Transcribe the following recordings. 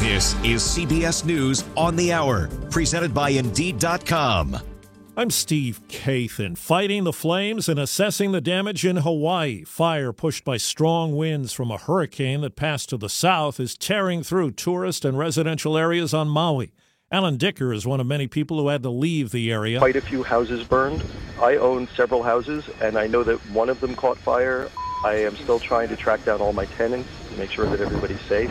This is CBS News on the Hour, presented by Indeed.com. I'm Steve Kathan. Fighting the flames and assessing the damage in Hawaii. Fire pushed by strong winds from a hurricane that passed to the south is tearing through tourist and residential areas on Maui. Alan Dicker is one of many people who had to leave the area. Quite a few houses burned. I own several houses, and I know that one of them caught fire. I am still trying to track down all my tenants to make sure that everybody's safe.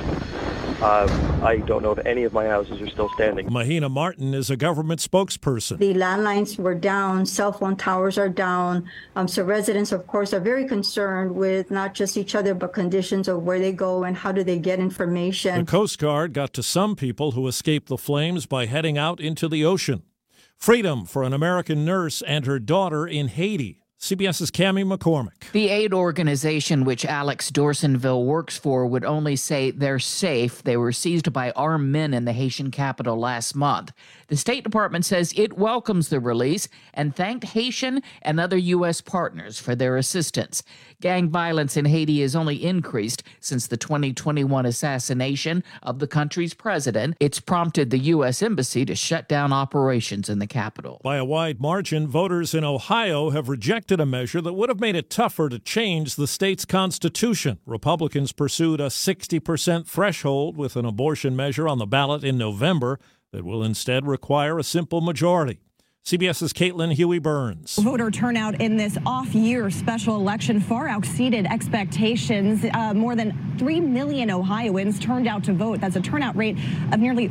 I don't know if any of my houses are still standing. Mahina Martin is a government spokesperson. The landlines were down, cell phone towers are down. So residents, of course, are very concerned with not just each other, but conditions of where they go and how do they get information. The Coast Guard got to some people who escaped the flames by heading out into the ocean. Freedom for an American nurse and her daughter in Haiti. CBS's Cammie McCormick. The aid organization which Alex Dorsonville works for would only say they're safe. They were seized by armed men in the Haitian capital last month. The State Department says it welcomes the release and thanked Haitian and other U.S. partners for their assistance. Gang violence in Haiti has only increased since the 2021 assassination of the country's president. It's prompted the U.S. Embassy to shut down operations in the capital. By a wide margin, voters in Ohio have rejected a measure that would have made it tougher to change the state's constitution. Republicans pursued a 60% threshold with an abortion measure on the ballot in November that will instead require a simple majority. CBS's Caitlin Huey-Burns. Voter turnout in this off-year special election far exceeded expectations. More than 3 million Ohioans turned out to vote. That's a turnout rate of nearly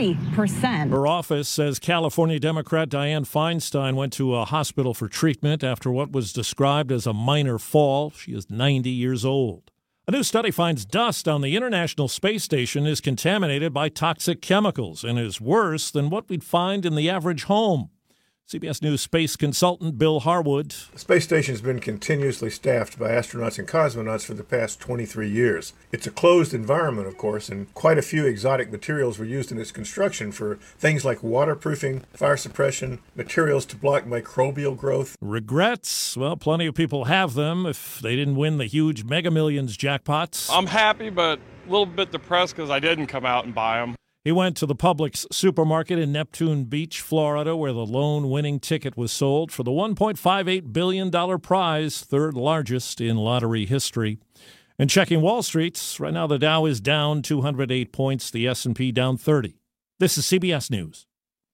40%. Her office says California Democrat Dianne Feinstein went to a hospital for treatment after what was described as a minor fall. She is 90 years old. A new study finds dust on the International Space Station is contaminated by toxic chemicals and is worse than what we'd find in the average home. CBS News space consultant Bill Harwood. The space station has been continuously staffed by astronauts and cosmonauts for the past 23 years. It's a closed environment, of course, and quite a few exotic materials were used in its construction for things like waterproofing, fire suppression, materials to block microbial growth. Regrets? Well, plenty of people have them if they didn't win the huge Mega Millions jackpots. I'm happy, but a little bit depressed because I didn't come out and buy them. He went to the Publix supermarket in Neptune Beach, Florida, where the lone winning ticket was sold for the $1.58 billion prize, third largest in lottery history. And checking Wall Street, right now the Dow is down 208 points, the S&P down 30. This is CBS News.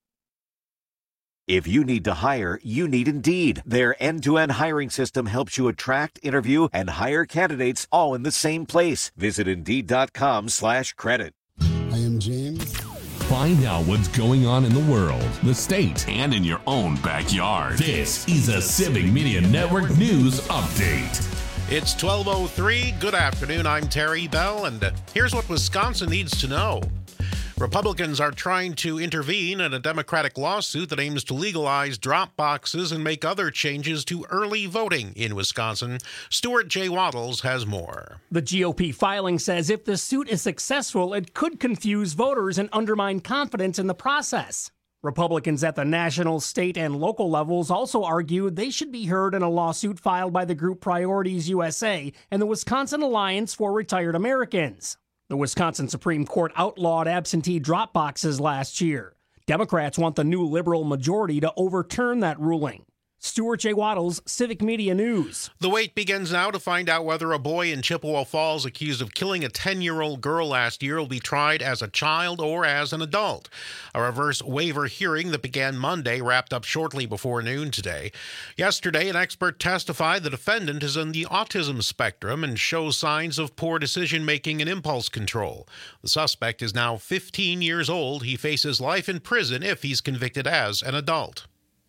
If you need to hire, you need Indeed. Their end-to-end hiring system helps you attract, interview, and hire candidates all in the same place. Visit Indeed.com/credit. I am James. Find out what's going on in the world, the state, and in your own backyard. This is a Civic Media Network News Update. It's 12:03. Good afternoon. I'm Terry Bell, and here's what Wisconsin needs to know. Republicans are trying to intervene in a Democratic lawsuit that aims to legalize drop boxes and make other changes to early voting in Wisconsin. Stuart J. Waddles has more. The GOP filing says if the suit is successful, it could confuse voters and undermine confidence in the process. Republicans at the national, state, and local levels also argued they should be heard in a lawsuit filed by the group Priorities USA and the Wisconsin Alliance for Retired Americans. The Wisconsin Supreme Court outlawed absentee drop boxes last year. Democrats want the new liberal majority to overturn that ruling. Stuart J. Waddles, Civic Media News. The wait begins now to find out whether a boy in Chippewa Falls accused of killing a 10-year-old girl last year will be tried as a child or as an adult. A reverse waiver hearing that began Monday wrapped up shortly before noon today. Yesterday, an expert testified the defendant is on the autism spectrum and shows signs of poor decision-making and impulse control. The suspect is now 15 years old. He faces life in prison if he's convicted as an adult.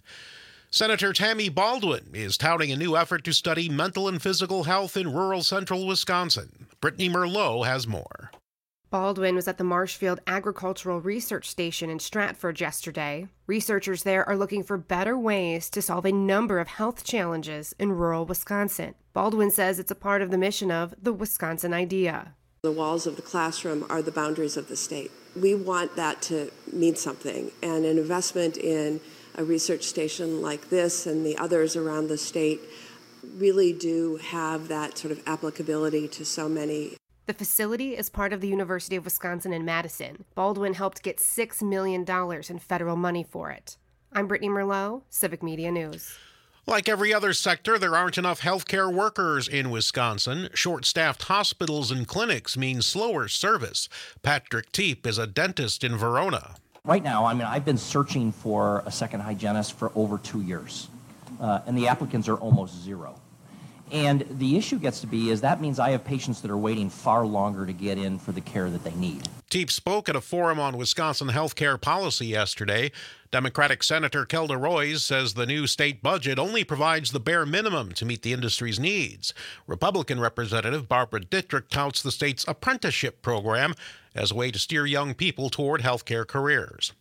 Senator Tammy Baldwin is touting a new effort to study mental and physical health in rural central Wisconsin. Brittany Merlot has more. Baldwin was at the Marshfield Agricultural Research Station in Stratford yesterday. Researchers there are looking for better ways to solve a number of health challenges in rural Wisconsin. Baldwin says it's a part of the mission of the Wisconsin Idea. The walls of the classroom are the boundaries of the state. We want that to mean something, and an investment in a research station like this and the others around the state really do have that sort of applicability to so many. The facility is part of the University of Wisconsin in Madison. Baldwin helped get $6 million in federal money for it. I'm Brittany Merlot, Civic Media News. Like every other sector, there aren't enough healthcare workers in Wisconsin. Short-staffed hospitals and clinics mean slower service. Patrick Teep is a dentist in Verona. Right now, I've been searching for a second hygienist for over 2 years, and the applicants are almost zero. And the issue gets to be is that means I have patients that are waiting far longer to get in for the care that they need. Teep spoke at a forum on Wisconsin healthcare policy yesterday. Democratic Senator Kelda Roys says the new state budget only provides the bare minimum to meet the industry's needs. Republican Representative Barbara Dittrich touts the state's apprenticeship program as a way to steer young people toward healthcare careers.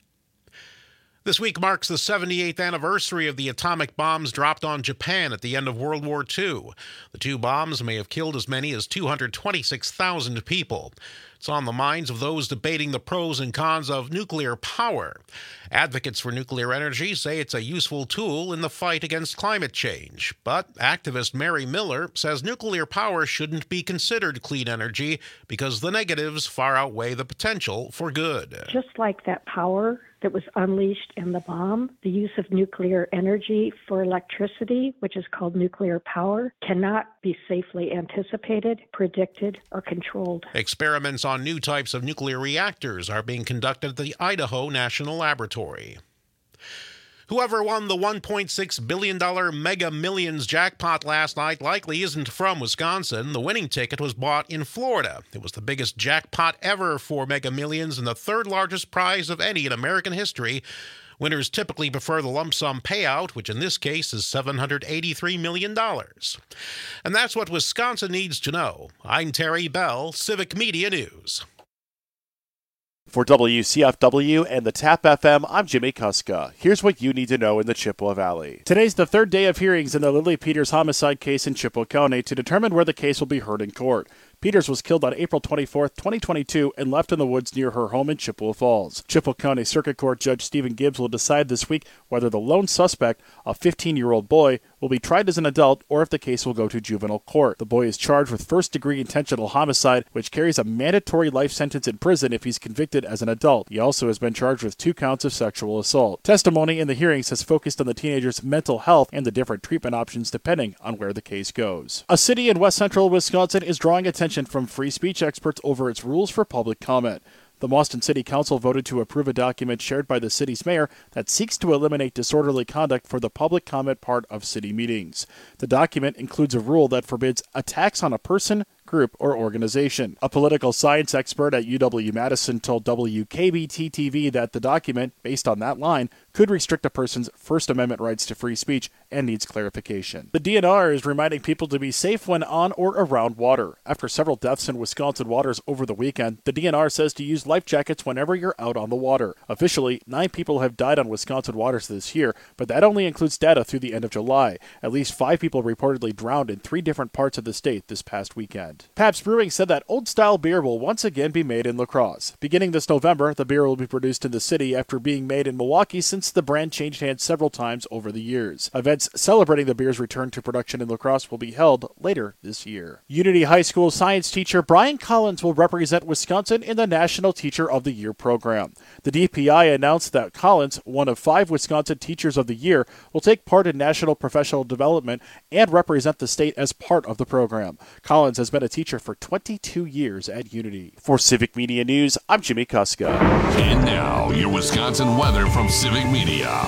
This week marks the 78th anniversary of the atomic bombs dropped on Japan at the end of World War II. The two bombs may have killed as many as 226,000 people. It's on the minds of those debating the pros and cons of nuclear power. Advocates for nuclear energy say it's a useful tool in the fight against climate change. But activist Mary Miller says nuclear power shouldn't be considered clean energy because the negatives far outweigh the potential for good. Just like that power that was unleashed in the bomb, the use of nuclear energy for electricity, which is called nuclear power, cannot be safely anticipated, predicted, or controlled. Experiments on new types of nuclear reactors are being conducted at the Idaho National Laboratory. Whoever won the $1.6 billion Mega Millions jackpot last night likely isn't from Wisconsin. The winning ticket was bought in Florida. It was the biggest jackpot ever for Mega Millions and the third largest prize of any in American history. Winners typically prefer the lump sum payout, which in this case is $783 million. And that's what Wisconsin needs to know. I'm Terry Bell, Civic Media News. For WCFW and the TAP FM, I'm Jimmy Kuska. Here's what you need to know in the Chippewa Valley. Today's the third day of hearings in the Lily Peters homicide case in Chippewa County to determine where the case will be heard in court. Peters was killed on April 24, 2022, and left in the woods near her home in Chippewa Falls. Chippewa County Circuit Court Judge Stephen Gibbs will decide this week whether the lone suspect, a 15-year-old boy, will be tried as an adult or if the case will go to juvenile court. The boy is charged with first-degree intentional homicide, which carries a mandatory life sentence in prison if he's convicted as an adult. He also has been charged with 2 counts of sexual assault. Testimony in the hearings has focused on the teenager's mental health and the different treatment options depending on where the case goes. A city in west central Wisconsin is drawing attention from free speech experts over its rules for public comment. The Boston City Council voted to approve a document shared by the city's mayor that seeks to eliminate disorderly conduct for the public comment part of city meetings. The document includes a rule that forbids attacks on a person, group, or organization. A political science expert at UW-Madison told WKBT-TV that the document, based on that line, could restrict a person's First Amendment rights to free speech and needs clarification. The DNR is reminding people to be safe when on or around water. After several deaths in Wisconsin waters over the weekend, the DNR says to use life jackets whenever you're out on the water. Officially, 9 people have died on Wisconsin waters this year, but that only includes data through the end of July. At least 5 people reportedly drowned in 3 different parts of the state this past weekend. Pabst Brewing said that old-style beer will once again be made in La Crosse. Beginning this November, the beer will be produced in the city after being made in Milwaukee since the brand changed hands several times over the years. Events celebrating the beer's return to production in La Crosse will be held later this year. Unity High School science teacher Brian Collins will represent Wisconsin in the National Teacher of the Year program. The DPI announced that Collins, one of 5 Wisconsin Teachers of the Year, will take part in national professional development and represent the state as part of the program. Collins has been a teacher for 22 years at Unity. For Civic Media News, I'm Jimmy Kuska. And now, your Wisconsin weather from Civic Media.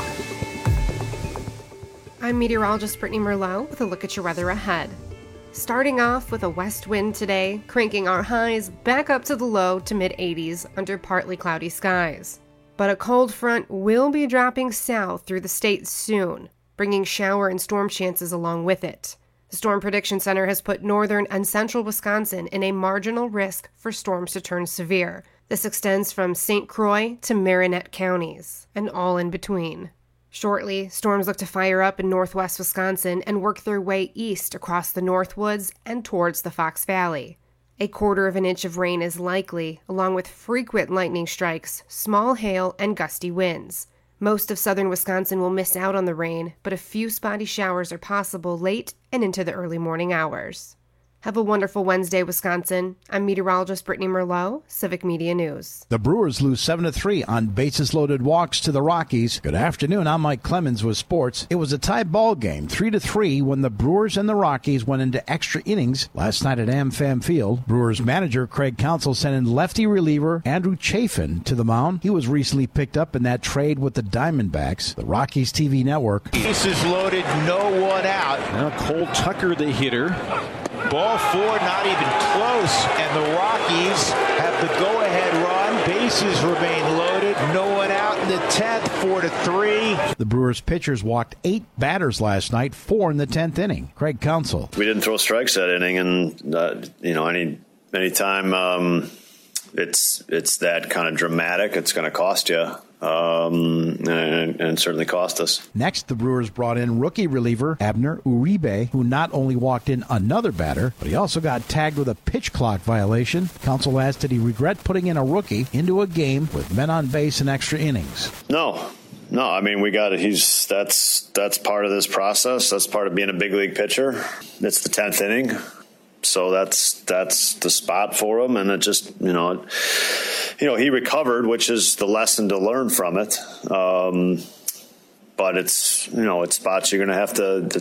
I'm meteorologist Brittany Merlot with a look at your weather ahead. Starting off with a west wind today, cranking our highs back up to the low to mid-80s under partly cloudy skies. But a cold front will be dropping south through the state soon, bringing shower and storm chances along with it. The Storm Prediction Center has put northern and central Wisconsin in a marginal risk for storms to turn severe. This extends from St. Croix to Marinette counties, and all in between. Shortly, storms look to fire up in northwest Wisconsin and work their way east across the Northwoods and towards the Fox Valley. 1/4 inch of rain is likely, along with frequent lightning strikes, small hail, and gusty winds. Most of southern Wisconsin will miss out on the rain, but a few spotty showers are possible late and into the early morning hours. Have a wonderful Wednesday, Wisconsin. I'm meteorologist Brittany Merlot, Civic Media News. The Brewers lose 7-3 on bases-loaded walks to the Rockies. Good afternoon, I'm Mike Clemens with sports. It was a tie ball game, 3-3, when the Brewers and the Rockies went into extra innings last night at AmFam Field. Brewers manager Craig Counsell sent in lefty reliever Andrew Chafin to the mound. He was recently picked up in that trade with the Diamondbacks. The Rockies TV network. Bases loaded, no one out. Now Cole Tucker, the hitter. Ball four, not even close, and the Rockies have the go-ahead run. Bases remain loaded, no one out in the 10th, 4-3. The Brewers pitchers walked 8 batters last night, 4 in the 10th inning. Craig Counsell. We didn't throw strikes that inning, and anytime it's that kind of dramatic, it's going to cost you. And certainly cost us. Next, the Brewers brought in rookie reliever Abner Uribe, who not only walked in another batter, but he also got tagged with a pitch clock violation. Counsell asked, did he regret putting in a rookie into a game with men on base in extra innings? No, I mean, that's part of this process. That's part of being a big league pitcher. It's the 10th inning. So that's the spot for him, and it just he recovered, which is the lesson to learn from it. But it's spots you're gonna have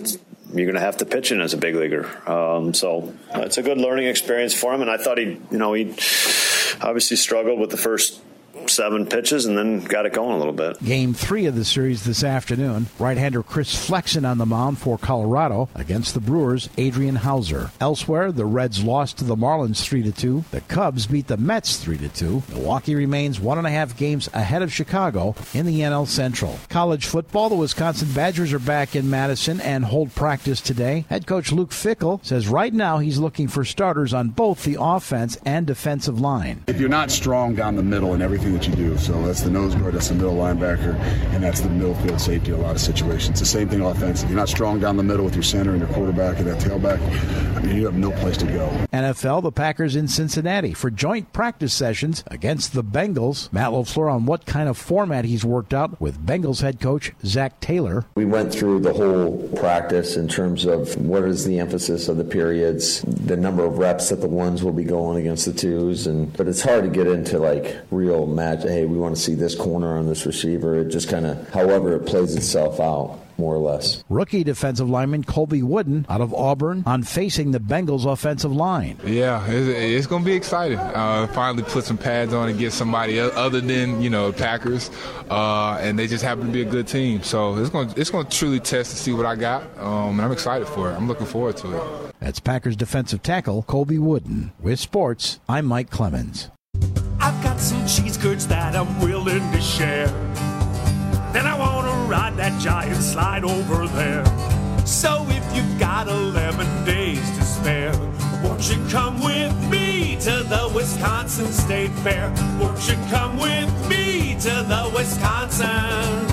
to pitch in as a big leaguer. So it's a good learning experience for him, and I thought he obviously struggled with the first 7 pitches and then got it going a little bit. Game 3 of the series this afternoon. Right-hander Chris Flexen on the mound for Colorado against the Brewers' Adrian Hauser. Elsewhere, the Reds lost to the Marlins 3-2. The Cubs beat the Mets 3-2. Milwaukee remains 1.5 games ahead of Chicago in the NL Central. College football, the Wisconsin Badgers are back in Madison and hold practice today. Head coach Luke Fickell says right now he's looking for starters on both the offense and defensive line. If you're not strong down the middle in everything that you do, so that's the nose guard, that's the middle linebacker, and that's the middle field safety in a lot of situations. It's the same thing offense. If you're not strong down the middle with your center and your quarterback and that tailback, I mean, you have no place to go. NFL, the Packers in Cincinnati for joint practice sessions against the Bengals. Matt LaFleur on what kind of format he's worked out with Bengals head coach Zach Taylor. We went through the whole practice in terms of what is the emphasis of the periods, the number of reps that the ones will be going against the twos, but it's hard to get into like real match. Hey, we want to see this corner on this receiver. It just kind of, however it plays itself out, more or less. Rookie defensive lineman Colby Wooden out of Auburn on facing the Bengals offensive line. Yeah, it's going to be exciting. Finally put some pads on and get somebody other than, Packers. And they just happen to be a good team. So it's going to truly test to see what I got. And I'm excited for it. I'm looking forward to it. That's Packers defensive tackle Colby Wooden. With sports, I'm Mike Clemens. I've got some cheese curds that I'm willing to share. Then I want to ride that giant slide over there. So if you've got 11 days to spare, won't you come with me to the Wisconsin State Fair? Won't you come with me to the Wisconsin?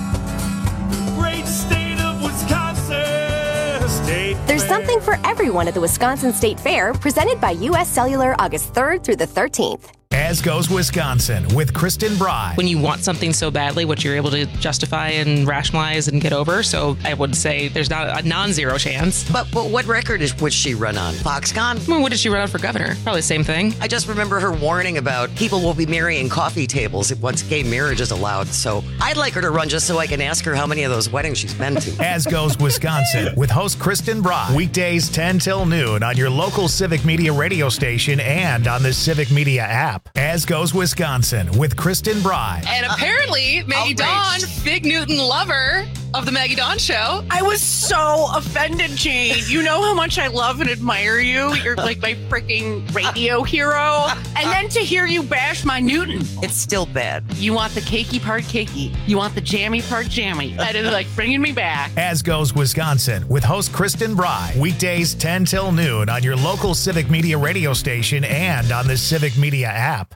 Great state of Wisconsin. State There's Fair. something for everyone at the Wisconsin State Fair, presented by U.S. Cellular August 3rd through the 13th. As Goes Wisconsin with Kristen Bry. When you want something so badly, what you're able to justify and rationalize and get over. So I would say there's not a non-zero chance. But what record would she run on? Foxconn? Well, what did she run on for governor? Probably the same thing. I just remember her warning about people will be marrying coffee tables once gay marriage is allowed. So I'd like her to run just so I can ask her how many of those weddings she's been to. As Goes Wisconsin with host Kristen Bry. Weekdays 10 till noon on your local Civic Media radio station and on the Civic Media app. As Goes Wisconsin with Kristen Bry. And apparently, Maggie Dawn, Big Newton lover of the Maggie Dawn Show. I was so offended, Jane. You know how much I love and admire you. You're like my freaking radio hero. And then to hear you bash my Newton. It's still bad. You want the cakey part cakey. You want the jammy part jammy. That is like bringing me back. As Goes Wisconsin with host Kristen Bry. Weekdays 10 till noon on your local Civic Media radio station and on the Civic Media app.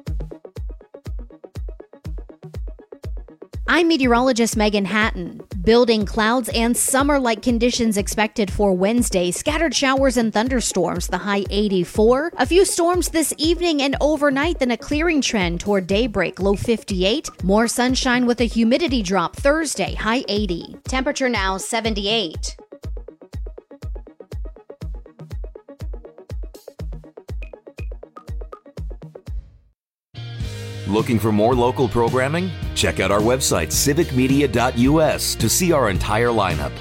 I'm meteorologist Megan Hatton. Building clouds and summer-like conditions expected for Wednesday. Scattered showers and thunderstorms, the high 84. A few storms this evening and overnight, then a clearing trend toward daybreak, low 58. More sunshine with a humidity drop Thursday, high 80. Temperature now 78. Looking for more local programming? Check out our website, civicmedia.us, to see our entire lineup.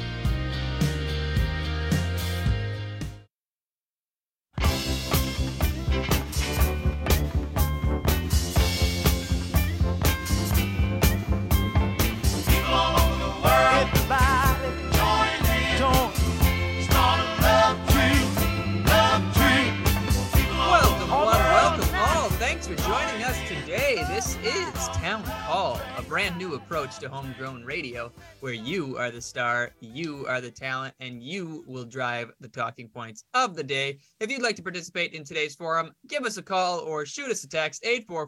Approach to homegrown radio, where you are the star, you are the talent, and you will drive the talking points of the day. If you'd like to participate in today's forum, give us a call or shoot us a text,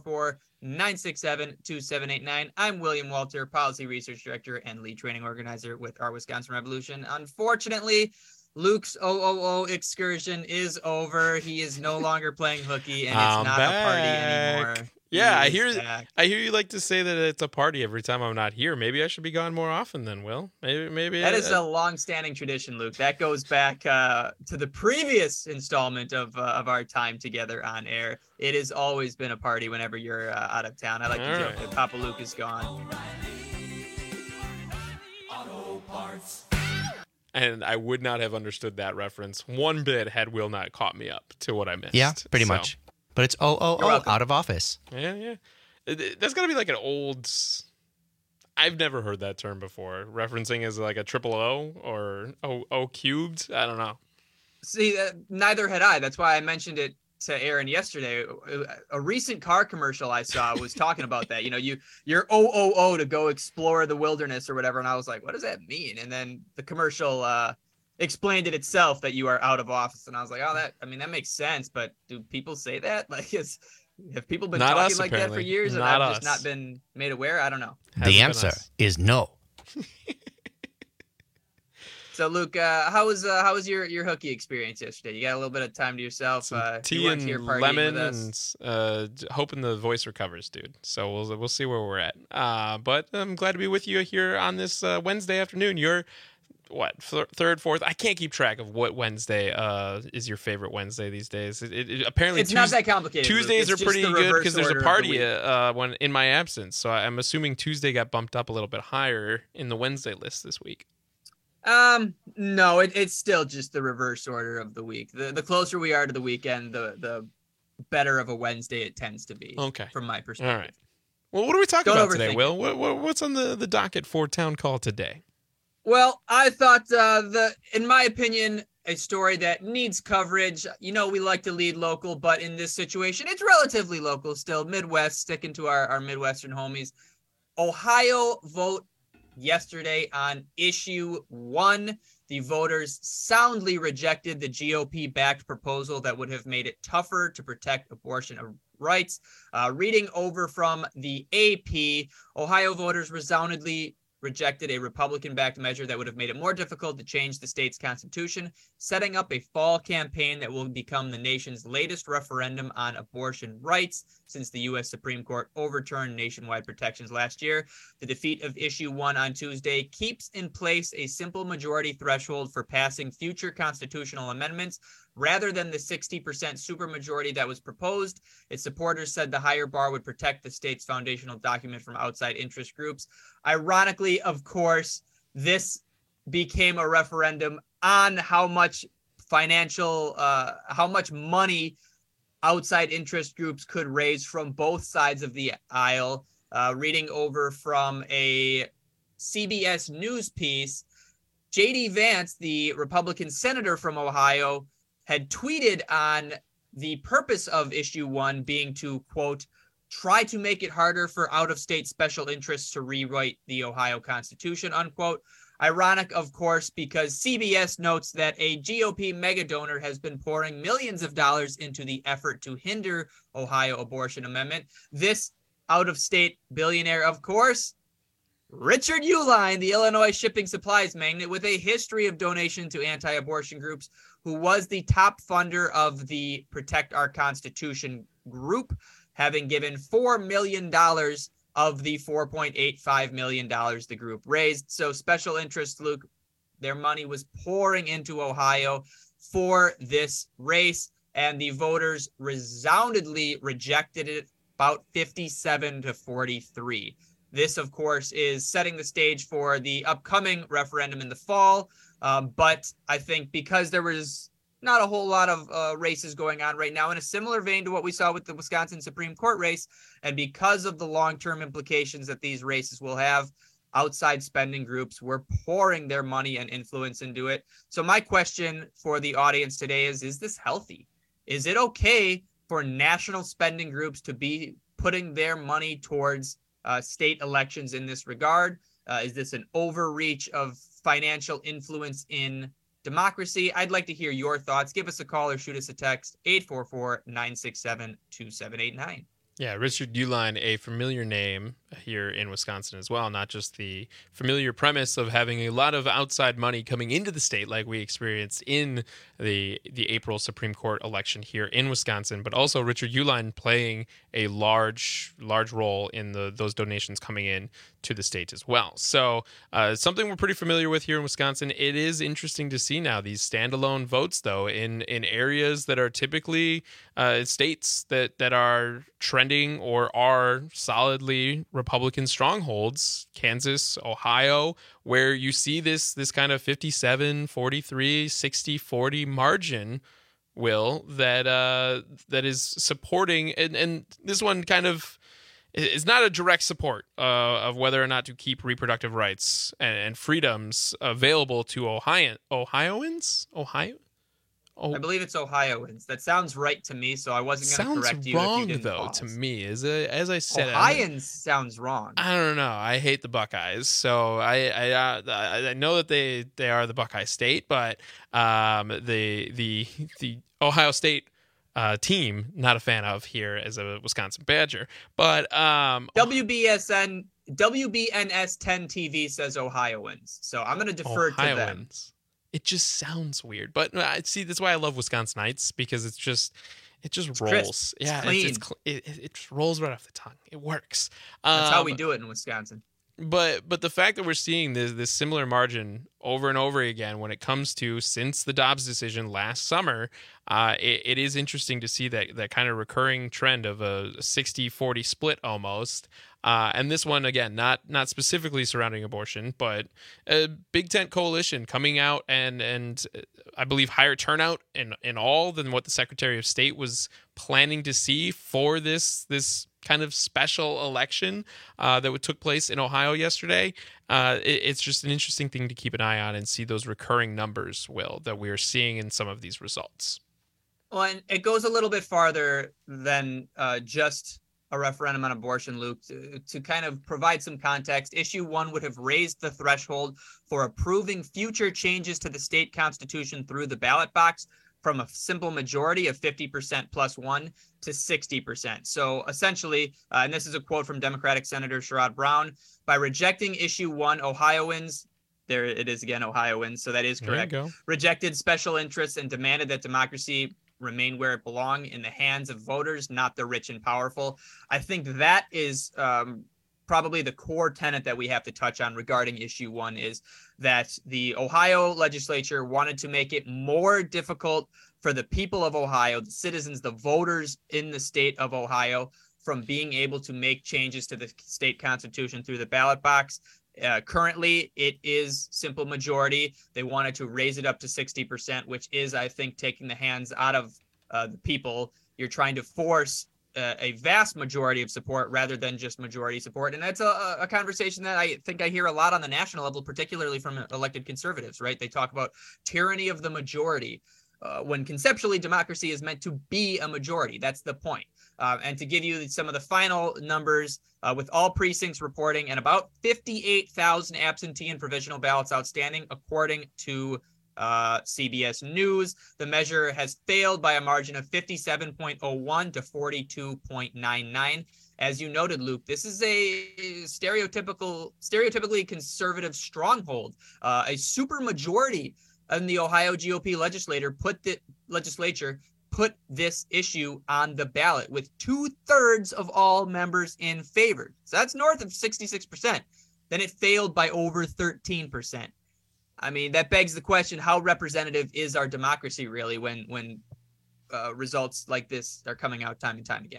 844-967-2789. I'm William Walter, Policy Research Director and Lead Training Organizer with our Wisconsin Revolution. Unfortunately, Luke's OOO excursion is over. He is no longer playing hooky, and it's not a party anymore. Yeah, I hear you like to say that it's a party every time I'm not here. Maybe I should be gone more often then, Will. Maybe that is a long-standing tradition, Luke. That goes back to the previous installment of our time together on air. It has always been a party whenever you're out of town. I like to joke that Papa Luke is gone. And I would not have understood that reference one bit had Will not caught me up to what I missed. Yeah, pretty much. But it's out of office. Yeah. That's got to be like an old... I've never heard that term before. Referencing as like a triple O or O cubed. I don't know. See, neither had I. That's why I mentioned it to Aaron yesterday. A recent car commercial I saw was talking about that. You know, you're OOO to go explore the wilderness or whatever. And I was like, what does that mean? And then the commercial... explained it itself that you are out of office, and I was like, oh, that makes sense, but do people say that? Like, have people been not talking us, like apparently. That for years, and not I've us. just not been made aware? I don't know. The answer is no. So, Luke, how was your hooky experience yesterday? You got a little bit of time to yourself. Tea and lemon, and hoping the voice recovers, dude. So we'll see where we're at. But I'm glad to be with you here on this Wednesday afternoon. You're what, third, fourth? I can't keep track of what Wednesday is your favorite Wednesday these days. It apparently it's not that complicated. Tuesdays are pretty good because there's a party when in my absence. So I'm assuming Tuesday got bumped up a little bit higher in the Wednesday list this week. No, it's still just the reverse order of the week. The closer we are to the weekend, the better of a Wednesday it tends to be. Okay, from my perspective. All right. Well, what are we talking about today, Will? What's on the docket for Town Call today? Well, I thought in my opinion, a story that needs coverage. You know, we like to lead local, but in this situation, it's relatively local still. Midwest, sticking to our Midwestern homies. Ohio vote yesterday on issue 1. The voters soundly rejected the GOP-backed proposal that would have made it tougher to protect abortion rights. Reading over from the AP, Ohio voters resoundingly rejected a Republican-backed measure that would have made it more difficult to change the state's constitution, setting up a fall campaign that will become the nation's latest referendum on abortion rights since the U.S. Supreme Court overturned nationwide protections last year. The defeat of issue 1 on Tuesday keeps in place a simple majority threshold for passing future constitutional amendments, rather than the 60% supermajority that was proposed. Its supporters said the higher bar would protect the state's foundational document from outside interest groups. Ironically, of course, this became a referendum on how much money outside interest groups could raise from both sides of the aisle. Reading over from a CBS News piece, J.D. Vance, the Republican senator from Ohio, had tweeted on the purpose of issue 1 being to, quote, try to make it harder for out-of-state special interests to rewrite the Ohio Constitution, unquote. Ironic, of course, because CBS notes that a GOP mega donor has been pouring millions of dollars into the effort to hinder Ohio abortion amendment. This out-of-state billionaire, of course, Richard Uihlein, the Illinois shipping supplies magnate with a history of donation to anti-abortion groups, who was the top funder of the Protect Our Constitution group, having given $4 million of the $4.85 million the group raised. So special interests, Luke, their money was pouring into Ohio for this race, and the voters resoundingly rejected it about 57-43. This, of course, is setting the stage for the upcoming referendum in the fall. But I think because there was not a whole lot of races going on right now in a similar vein to what we saw with the Wisconsin Supreme Court race, and because of the long-term implications that these races will have, outside spending groups were pouring their money and influence into it. So my question for the audience today is this healthy? Is it okay for national spending groups to be putting their money towards state elections in this regard? Is this an overreach of financial influence in democracy? I'd like to hear your thoughts. Give us a call or shoot us a text, 844-967-2789. Yeah, Richard Uihlein, a familiar name here in Wisconsin as well, not just the familiar premise of having a lot of outside money coming into the state like we experienced in the April Supreme Court election here in Wisconsin, but also Richard Uihlein playing a large role in those donations coming in to the state as well. So something we're pretty familiar with here in Wisconsin. It is interesting to see now these standalone votes, though, in areas that are typically states that are trending or are solidly Republican strongholds, Kansas, Ohio, where you see this kind of 57-43, 60-40 margin, Will, that is supporting, and this one kind of is not a direct support of whether or not to keep reproductive rights and freedoms available to Ohioans. I believe it's Ohioans. That sounds right to me, so I wasn't going to correct you. Sounds wrong, if you though, pause. to me. As I said, Ohioans sounds wrong. I don't know. I hate the Buckeyes, so I know that they are the Buckeye State, but the Ohio State team, not a fan of here as a Wisconsin Badger. But WBNS 10 TV says Ohioans, so I'm going to defer to them. It just sounds weird, but see, that's why I love Wisconsin Nights, because it just rolls. Crisp. Yeah, clean. It just rolls right off the tongue. It works. That's how we do it in Wisconsin. But the fact that we're seeing this similar margin over and over again when it comes to, since the Dobbs decision last summer, it is interesting to see that kind of recurring trend of a 60-40 split almost. And this one, again, not specifically surrounding abortion, but a big tent coalition coming out and I believe higher turnout in all than what the Secretary of State was planning to see for this kind of special election that took place in Ohio yesterday. It's just an interesting thing to keep an eye on and see those recurring numbers, Will, that we are seeing in some of these results. Well, and it goes a little bit farther than just a referendum on abortion, Luke. To kind of provide some context, Issue 1 would have raised the threshold for approving future changes to the state constitution through the ballot box from a simple majority of 50% plus 1 to 60%. So essentially, and this is a quote from Democratic Senator Sherrod Brown, by rejecting Issue 1, Ohioans, there it is again, Ohioans, so that is correct, rejected special interests and demanded that democracy remain where it belongs, in the hands of voters, not the rich and powerful. I think that is probably the core tenet that we have to touch on regarding Issue 1, is that the Ohio legislature wanted to make it more difficult for the people of Ohio, the citizens, the voters in the state of Ohio, from being able to make changes to the state constitution through the ballot box. Currently, it is simple majority. They wanted to raise it up to 60%, which is, I think, taking the hands out of the people. You're trying to force a vast majority of support rather than just majority support. And that's a conversation that I think I hear a lot on the national level, particularly from elected conservatives, right? They talk about tyranny of the majority, when conceptually democracy is meant to be a majority. That's the point. And to give you some of the final numbers, with all precincts reporting and about 58,000 absentee and provisional ballots outstanding, according to CBS News, the measure has failed by a margin of 57.01 to 42.99. As you noted, Luke, this is a stereotypically conservative stronghold. A supermajority in the Ohio GOP legislature put this issue on the ballot with 2/3 of all members in favor. So that's north of 66%. Then it failed by over 13%. I mean, that begs the question, how representative is our democracy really when results like this are coming out time and time again?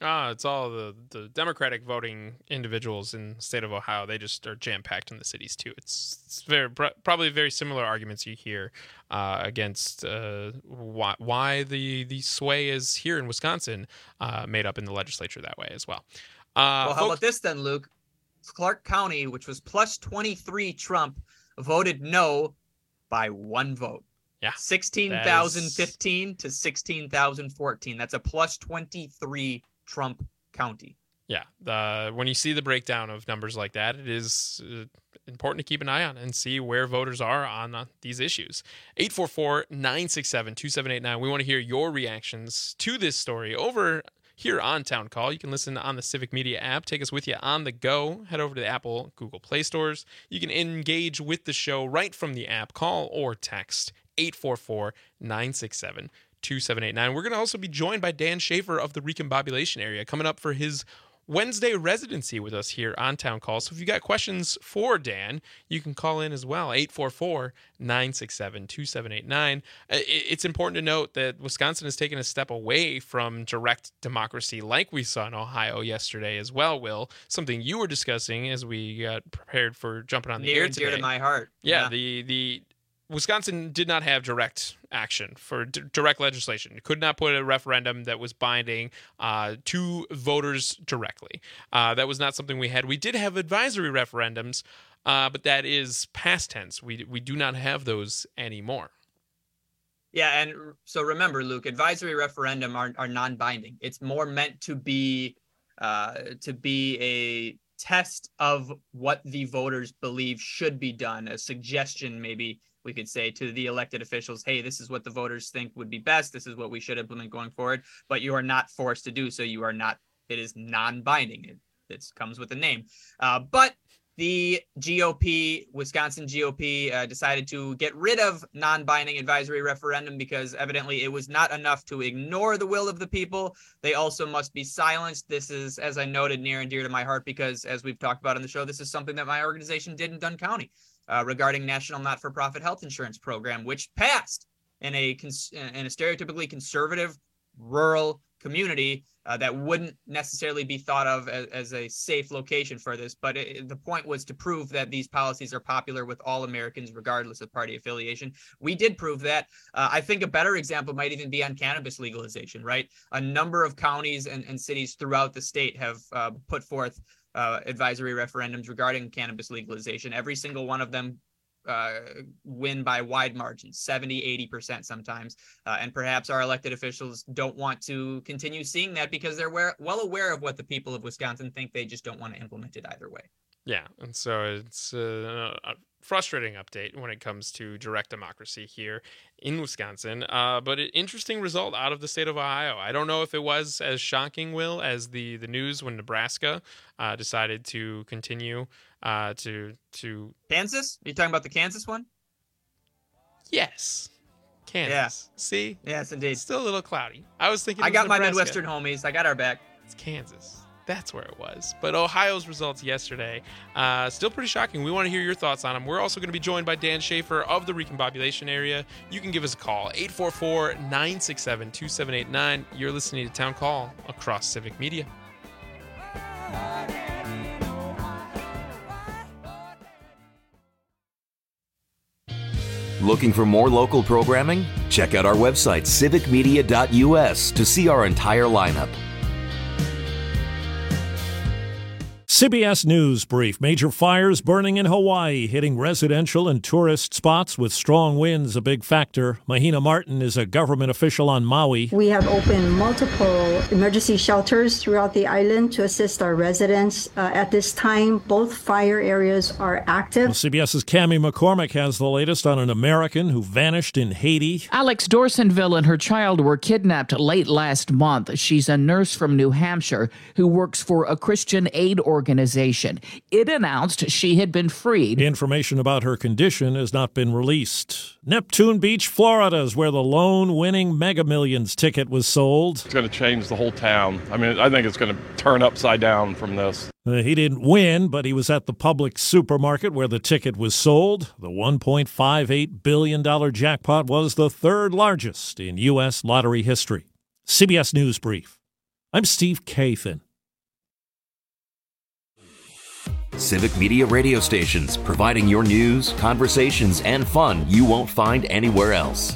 It's all the Democratic voting individuals in the state of Ohio. They just are jam-packed in the cities, too. It's probably very similar arguments you hear against why the sway is here in Wisconsin made up in the legislature that way as well. Well, how about this then, Luke? Clark County, which was plus 23 Trump, voted no by one vote. Yeah. 16,015 to 16,014. That's a plus 23 Trump county. Yeah. When you see the breakdown of numbers like that, it is important to keep an eye on and see where voters are on these issues. 844-967-2789. We want to hear your reactions to this story over here on Town Call. You can listen on the Civic Media app. Take us with you on the go. Head over to the Apple, Google Play stores. You can engage with the show right from the app. Call or text 844-967-2789. We're going to also be joined by Dan Schaefer of the Recombobulation Area coming up for his Wednesday residency with us here on Town Call. So if you got questions for Dan, you can call in as well, 844-967-2789. It's important to note that Wisconsin has taken a step away from direct democracy like we saw in Ohio yesterday as well, Will. Something you were discussing as we got prepared for jumping on the air today. Near and dear to my heart. Yeah. The Wisconsin did not have direct action for direct legislation. It could not put a referendum that was binding to voters directly. That was not something we had. We did have advisory referendums, but that is past tense. We do not have those anymore. Yeah, and so remember, Luke, advisory referendum are non-binding. It's more meant to be a test of what the voters believe should be done, a suggestion maybe we could say to the elected officials, hey, this is what the voters think would be best. This is what we should implement going forward. But you are not forced to do so. It is non-binding. It comes with a name. But the GOP, Wisconsin GOP, decided to get rid of non-binding advisory referendum because evidently it was not enough to ignore the will of the people. They also must be silenced. This is, as I noted, near and dear to my heart because, as we've talked about on the show, this is something that my organization did in Dunn County. Regarding National Not-for-Profit Health Insurance Program, which passed in a stereotypically conservative rural community that wouldn't necessarily be thought of as a safe location for this. But the point was to prove that these policies are popular with all Americans, regardless of party affiliation. We did prove that. I think a better example might even be on cannabis legalization, right? A number of counties and cities throughout the state have put forth advisory referendums regarding cannabis legalization. Every single one of them win by wide margins, 70-80% sometimes. And perhaps our elected officials don't want to continue seeing that because they're well aware of what the people of Wisconsin think. They just don't want to implement it either way. Yeah, and so it's a frustrating update when it comes to direct democracy here in Wisconsin, but an interesting result out of the state of Ohio. I don't know if it was as shocking, Will, as the news when Nebraska decided to continue to Kansas? Are you talking about the Kansas one? Yes. Kansas. Yeah. See? Yes, indeed. It's still a little cloudy. I was thinking I got Nebraska. My Midwestern homies. I got our back. It's Kansas. That's where it was. But Ohio's results yesterday, still pretty shocking. We want to hear your thoughts on them. We're also going to be joined by Dan Schaefer of the Recombobulation Area. You can give us a call, 844-967-2789. You're listening to Town Call across Civic Media. Looking for more local programming? Check out our website, civicmedia.us, to see our entire lineup. CBS News Brief. Major fires burning in Hawaii, hitting residential and tourist spots with strong winds a big factor. Mahina Martin is a government official on Maui. We have opened multiple emergency shelters throughout the island to assist our residents. At this time, both fire areas are active. Well, CBS's Cammie McCormick has the latest on an American who vanished in Haiti. Alex Dorsonville and her child were kidnapped late last month. She's a nurse from New Hampshire who works for a Christian aid organization. It announced she had been freed. Information about her condition has not been released. Neptune Beach, Florida is where the lone winning Mega Millions ticket was sold. It's going to change the whole town. I mean, I think it's going to turn upside down from this. He didn't win, but he was at the Publix supermarket where the ticket was sold. The $1.58 billion jackpot was the third largest in U.S. lottery history. CBS News Brief. I'm Steve Kathan. Civic Media radio stations, providing your news, conversations, and fun you won't find anywhere else.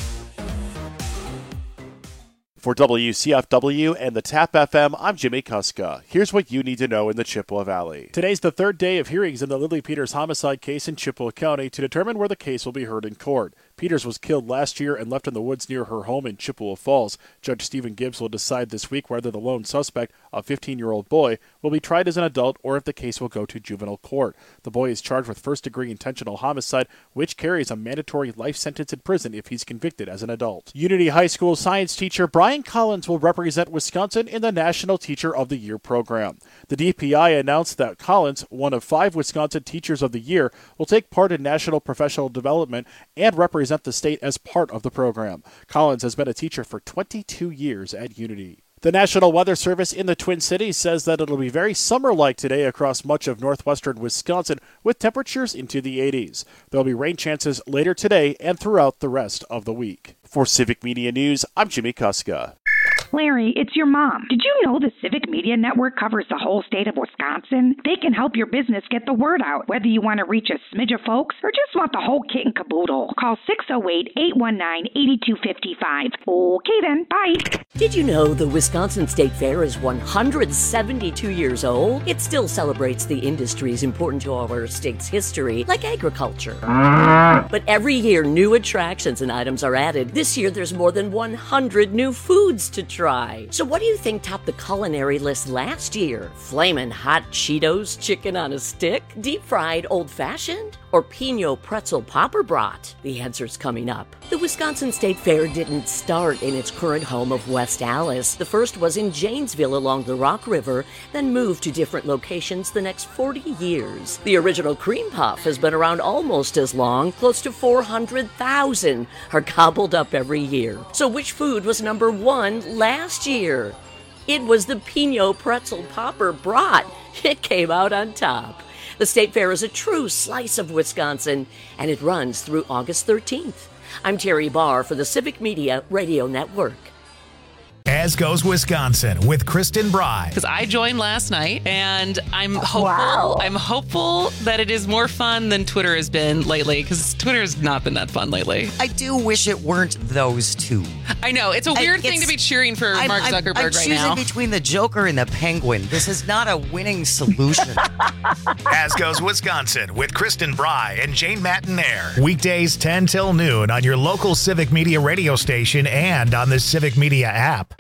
For WCFW and the TAP FM, I'm Jimmy Kuska. Here's what you need to know in the Chippewa Valley. Today's the third day of hearings in the Lily Peters homicide case in Chippewa County to determine where the case will be heard in court. Peters was killed last year and left in the woods near her home in Chippewa Falls. Judge Stephen Gibbs will decide this week whether the lone suspect, a 15-year-old boy, will be tried as an adult or if the case will go to juvenile court. The boy is charged with first-degree intentional homicide, which carries a mandatory life sentence in prison if he's convicted as an adult. Unity High School science teacher Brian Collins will represent Wisconsin in the National Teacher of the Year program. The DPI announced that Collins, one of 5 Wisconsin Teachers of the Year, will take part in national professional development and represent the state as part of the program. Collins has been a teacher for 22 years at Unity. The National Weather Service in the Twin Cities says that it'll be very summer-like today across much of northwestern Wisconsin with temperatures into the 80s. There'll be rain chances later today and throughout the rest of the week. For Civic Media News, I'm Jimmy Kuska. Larry, it's your mom. Did you know the Civic Media Network covers the whole state of Wisconsin? They can help your business get the word out, whether you want to reach a smidge of folks or just want the whole kit and caboodle. Call 608-819-8255. Okay then, bye. Did you know the Wisconsin State Fair is 172 years old? It still celebrates the industries important to our state's history, like agriculture. But every year, new attractions and items are added. This year, there's more than 100 new foods to try. So what do you think topped the culinary list last year? Flamin' hot Cheetos chicken on a stick? Deep fried old-fashioned? Or Pinot pretzel popper brat? The answer's coming up. The Wisconsin State Fair didn't start in its current home of West Allis. The first was in Janesville along the Rock River, then moved to different locations the next 40 years. The original cream puff has been around almost as long. Close to 400,000 are gobbled up every year. So which food was number 1 last year? It was the Pinot pretzel popper brat. It came out on top. The State Fair is a true slice of Wisconsin, and it runs through August 13th. I'm Terry Barr for the Civic Media Radio Network. As Goes Wisconsin with Kristen Bry. Because I joined last night, and I'm hopeful. Wow. I'm hopeful that it is more fun than Twitter has been lately. Because Twitter has not been that fun lately. I do wish it weren't those two. I know it's a weird thing to be cheering for Mark Zuckerberg I'm right choosing now. between the Joker and the Penguin. This is not a winning solution. As Goes Wisconsin with Kristen Bry and Jane Matinaire. Weekdays 10 till noon on your local Civic Media radio station and on the Civic Media app.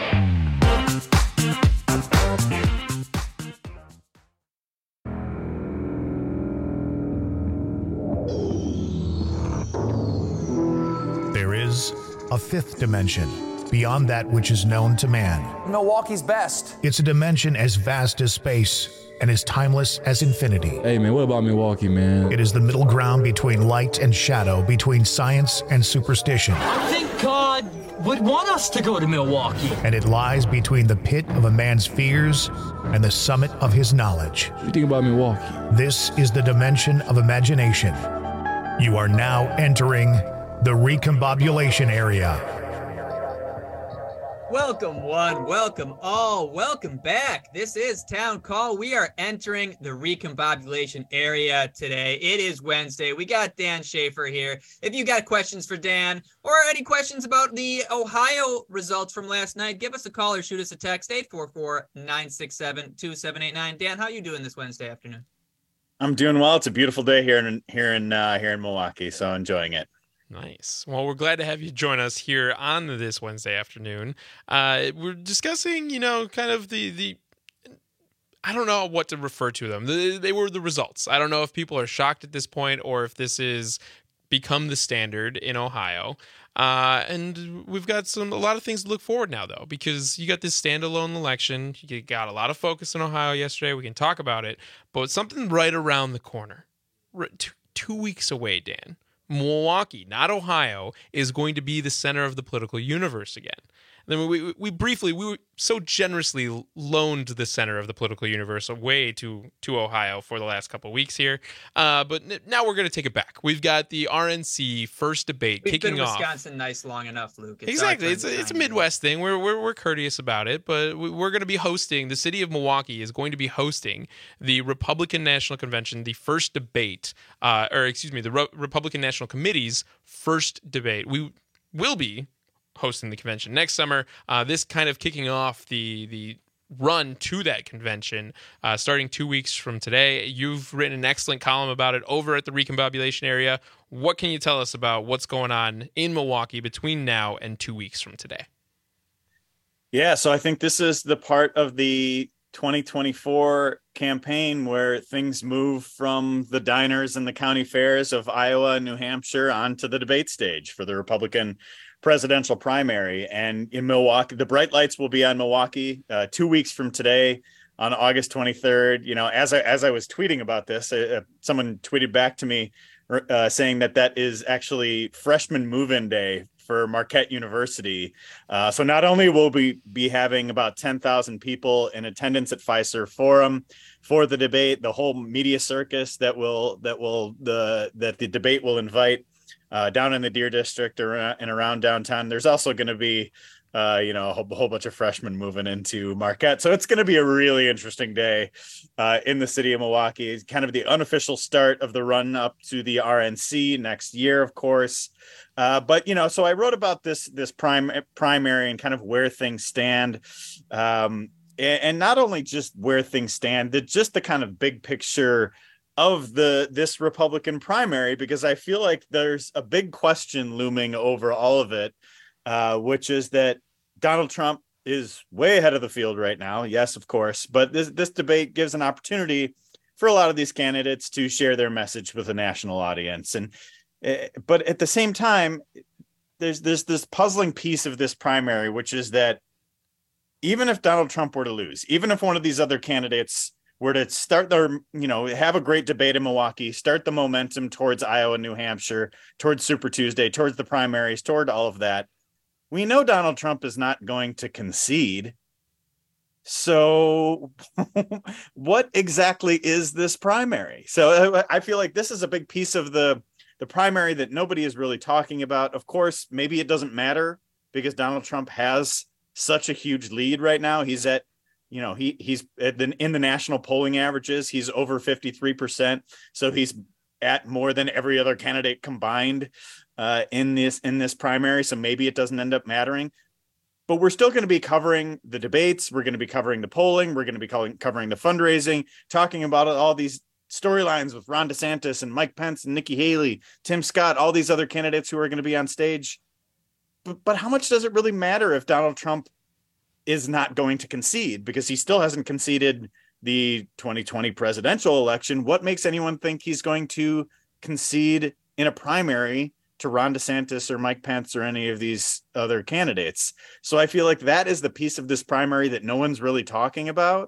There is a fifth dimension beyond that which is known to man. Milwaukee's best. It's a dimension as vast as space and as timeless as infinity. Hey man, what about Milwaukee, man? It is the middle ground between light and shadow, between science and superstition. I think God would want us to go to Milwaukee. And it lies between the pit of a man's fears and the summit of his knowledge. What do you think about Milwaukee? This is the dimension of imagination. You are now entering the recombobulation area. Welcome one, welcome all, welcome back. This is Town Call. We are entering the recombobulation area today. It is Wednesday. We got Dan Schaefer here. If you got questions for Dan or any questions about the Ohio results from last night, give us a call or shoot us a text, 844-967-2789. Dan, how you doing this Wednesday afternoon? I'm doing well. It's a beautiful day here in Milwaukee, so enjoying it. Nice. Well, we're glad to have you join us here on this Wednesday afternoon. We're discussing, kind of the I don't know what to refer to them. They were the results. I don't know if people are shocked at this point or if this is become the standard in Ohio. And we've got a lot of things to look forward now, though, because you got this standalone election. You got a lot of focus in Ohio yesterday. We can talk about it, but something right around the corner, 2 weeks away, Dan. Milwaukee, not Ohio, is going to be the center of the political universe again. Then we were so generously loaned the center of the political universe away to Ohio for the last couple of weeks here. But now we're going to take it back. We've got the RNC first debate kicking off. Wisconsin nice long enough, Luke. Exactly. It's a Midwest thing. We're courteous about it, but we're going to be hosting, the city of Milwaukee is going to be hosting the Republican National Convention, the first debate, the Republican National Committee's first debate. We will be hosting the convention next summer. This kind of kicking off the run to that convention, starting 2 weeks from today. You've written an excellent column about it over at the Recombobulation area. What can you tell us about what's going on in Milwaukee between now and 2 weeks from today? Yeah, so I think this is the part of the 2024 campaign where things move from the diners and the county fairs of Iowa and New Hampshire onto the debate stage for the Republican presidential primary. And in Milwaukee, the bright lights will be on Milwaukee 2 weeks from today on August 23rd. You know, as I was tweeting about this, someone tweeted back to me saying that is actually freshman move-in day for Marquette University. So not only will we be having about 10,000 people in attendance at Fiserv Forum for the debate, the whole media circus that the debate will invite down in the Deer District and around downtown. There's also going to be a whole bunch of freshmen moving into Marquette. So it's going to be a really interesting day in the city of Milwaukee. It's kind of the unofficial start of the run up to the RNC next year, of course. But, so I wrote about this primary and kind of where things stand. And not only just where things stand, just the kind of big picture of this Republican primary, because I feel like there's a big question looming over all of it, which is that Donald Trump is way ahead of the field right now. Yes, of course. But this debate gives an opportunity for a lot of these candidates to share their message with a national audience. But at the same time, there's this puzzling piece of this primary, which is that even if Donald Trump were to lose, even if one of these other candidates were to start have a great debate in Milwaukee, start the momentum towards Iowa, New Hampshire, towards Super Tuesday, towards the primaries, toward all of that, we know Donald Trump is not going to concede. So what exactly is this primary? So I feel like this is a big piece of the primary that nobody is really talking about. Of course, maybe it doesn't matter because Donald Trump has such a huge lead right now. He's at he's in the national polling averages. He's over 53%. So he's at more than every other candidate combined in this primary. So maybe it doesn't end up mattering. But we're still going to be covering the debates. We're going to be covering the polling. We're going to be covering the fundraising, talking about all these storylines with Ron DeSantis and Mike Pence and Nikki Haley, Tim Scott, all these other candidates who are going to be on stage. But how much does it really matter if Donald Trump is not going to concede, because he still hasn't conceded the 2020 presidential election? What makes anyone think he's going to concede in a primary to Ron DeSantis or Mike Pence or any of these other candidates? So I feel like that is the piece of this primary that no one's really talking about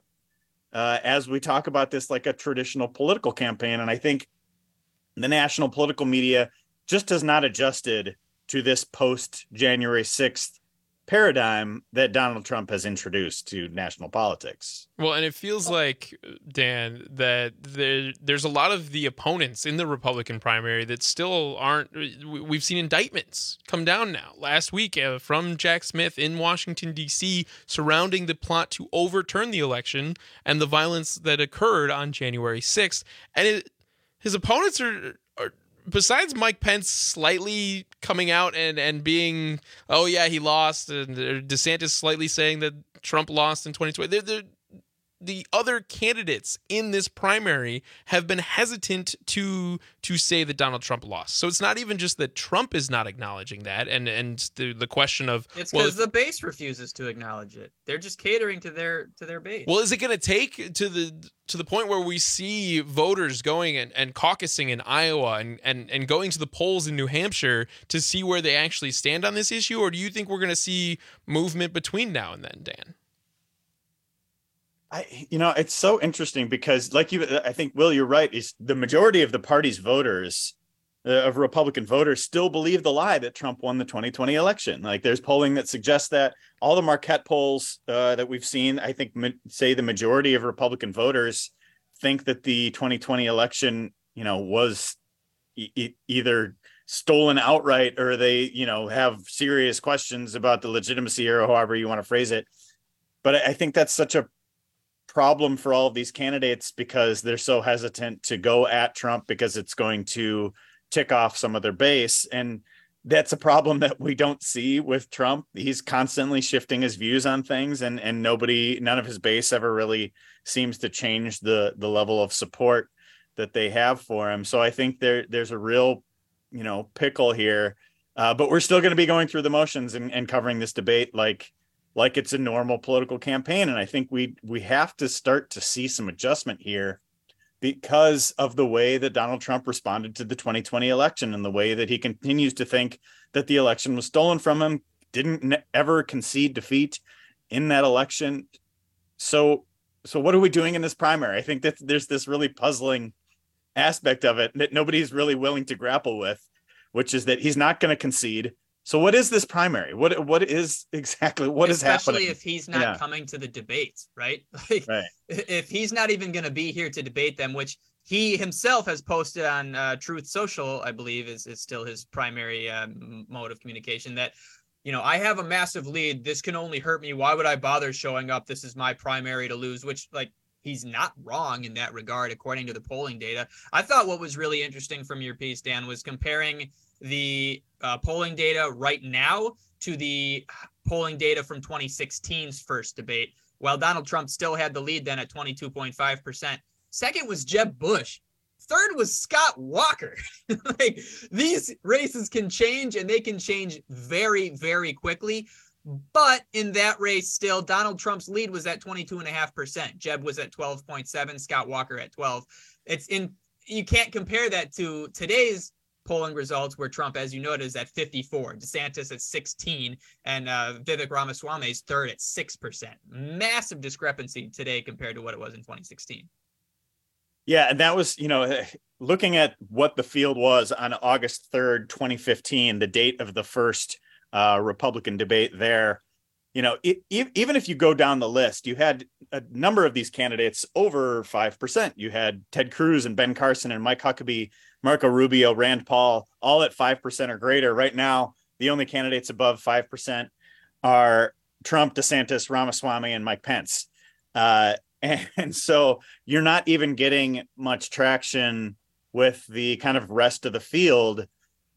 as we talk about this like a traditional political campaign. And I think the national political media just has not adjusted to this post January 6th paradigm that Donald Trump has introduced to national politics. Well, and it feels like, Dan, that there's a lot of the opponents in the Republican primary that still aren't. We've seen indictments come down now. Last week from Jack Smith in Washington, D.C., surrounding the plot to overturn the election and the violence that occurred on January 6th. And his opponents are besides Mike Pence slightly coming out and being, oh yeah, he lost, and DeSantis slightly saying that Trump lost in 2020, the other candidates in this primary have been hesitant to say that Donald Trump lost. So it's not even just that Trump is not acknowledging that, and the question of, it's because the base refuses to acknowledge it. They're just catering to their base. Well, is it going to take to the point where we see voters going and caucusing in Iowa and going to the polls in New Hampshire to see where they actually stand on this issue? Or do you think we're going to see movement between now and then, Dan? It's so interesting because I think, Will, you're right. Is the majority of the party's voters of Republican voters still believe the lie that Trump won the 2020 election. Like, there's polling that suggests that. All the Marquette polls that we've seen, I think, say the majority of Republican voters think that the 2020 election, was either stolen outright, or they, have serious questions about the legitimacy, or however you want to phrase it. But I think that's such a problem for all of these candidates, because they're so hesitant to go at Trump because it's going to tick off some of their base. And that's a problem that we don't see with Trump. He's constantly shifting his views on things, and none of his base ever really seems to change the level of support that they have for him. So I think there's a real, pickle here, but we're still going to be going through the motions and covering this debate like it's a normal political campaign. And I think we have to start to see some adjustment here because of the way that Donald Trump responded to the 2020 election, and the way that he continues to think that the election was stolen from him, didn't ever concede defeat in that election. So what are we doing in this primary? I think that there's this really puzzling aspect of it that nobody's really willing to grapple with, which is that he's not going to concede. So what is this primary? What is exactly what is happening? Especially if he's not coming to the debates, right? Like, right. If he's not even going to be here to debate them, which he himself has posted on Truth Social, I believe is still his primary mode of communication, that, I have a massive lead. This can only hurt me. Why would I bother showing up? This is my primary to lose, which, like, he's not wrong in that regard, according to the polling data. I thought what was really interesting from your piece, Dan, was comparing the polling data right now to the polling data from 2016's first debate. While Donald Trump still had the lead then at 22.5%. Second was Jeb Bush. Third was Scott Walker. Like, these races can change, and they can change very, very quickly. But in that race, still, Donald Trump's lead was at 22.5%. Jeb was at 12.7%. Scott Walker at 12%. You can't compare that to today's polling results, where Trump, as you noted, is at 54%, DeSantis at 16%, and Vivek Ramaswamy is third at 6%. Massive discrepancy today compared to what it was in 2016. Yeah, and that was, looking at what the field was on August 3rd, 2015, the date of the first Republican debate there. Even if you go down the list, you had a number of these candidates over 5%. You had Ted Cruz and Ben Carson and Mike Huckabee, Marco Rubio, Rand Paul, all at 5% or greater. Right now, the only candidates above 5% are Trump, DeSantis, Ramaswamy, and Mike Pence. And so you're not even getting much traction with the kind of rest of the field.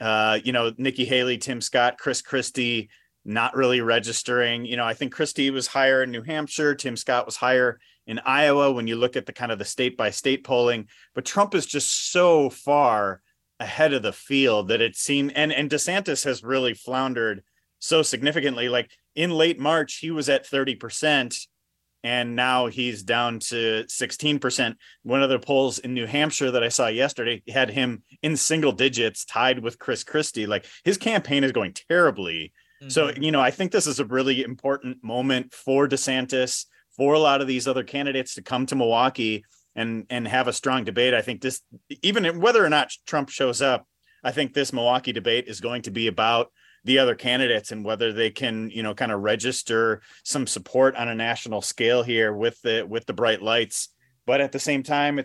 Nikki Haley, Tim Scott, Chris Christie, not really registering. I think Christie was higher in New Hampshire. Tim Scott was higher in Iowa when you look at the kind of the state by state polling. But Trump is just so far ahead of the field that it seemed, and DeSantis has really floundered so significantly. Like, in late March, he was at 30%, and now he's down to 16%. One of the polls in New Hampshire that I saw yesterday had him in single digits, tied with Chris Christie. Like, his campaign is going terribly. Mm-hmm. So, I think this is a really important moment for DeSantis, for a lot of these other candidates to come to Milwaukee and have a strong debate. I think this, even whether or not Trump shows up, I think this Milwaukee debate is going to be about the other candidates and whether they can, kind of register some support on a national scale here with the bright lights. But at the same time,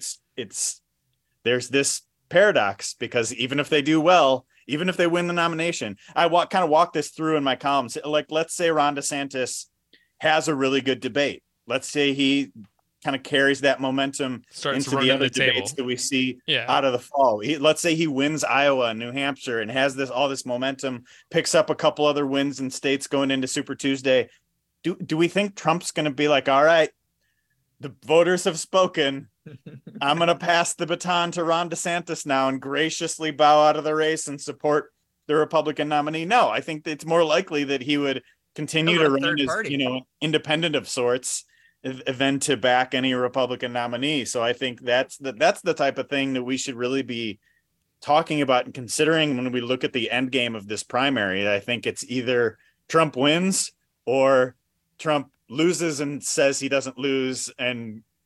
there's this paradox, because even if they do well, even if they win the nomination, I kind of walk this through in my columns. Like, let's say Ron DeSantis has a really good debate. Let's say he kind of carries that momentum into the other debates that we see out of the fall. Let's say he wins Iowa and New Hampshire and has all this momentum, picks up a couple other wins in states going into Super Tuesday. Do we think Trump's going to be like, all right, the voters have spoken. I'm going to pass the baton to Ron DeSantis now and graciously bow out of the race and support the Republican nominee? No, I think it's more likely that he would continue to run as, independent of sorts than to back any Republican nominee. So I think that's the type of thing that we should really be talking about and considering when we look at the end game of this primary. I think it's either Trump wins or Trump loses and says he doesn't lose and